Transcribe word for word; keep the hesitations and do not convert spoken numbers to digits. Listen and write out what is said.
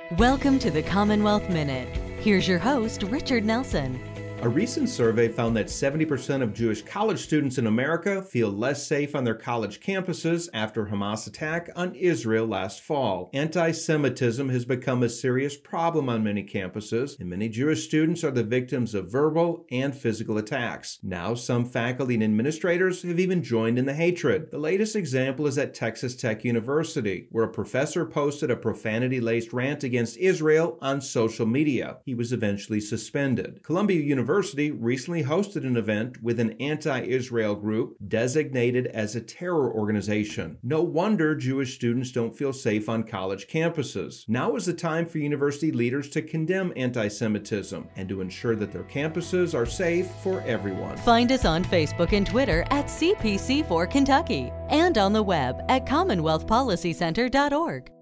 Welcome to the Commonwealth Minute. Here's your host, Richard Nelson. A recent survey found that seventy percent of Jewish college students in America feel less safe on their college campuses after Hamas attack on Israel last fall. Anti-Semitism has become a serious problem on many campuses, and many Jewish students are the victims of verbal and physical attacks. Now, some faculty and administrators have even joined in the hatred. The latest example is at Texas Tech University, where a professor posted a profanity-laced rant against Israel on social media. He was eventually suspended. Columbia University University recently hosted an event with an anti-Israel group designated as a terror organization. No wonder Jewish students don't feel safe on college campuses. Now is the time for university leaders to condemn anti-Semitism and to ensure that their campuses are safe for everyone. Find us on Facebook and Twitter at C P C four Kentucky and on the web at commonwealth policy center dot org.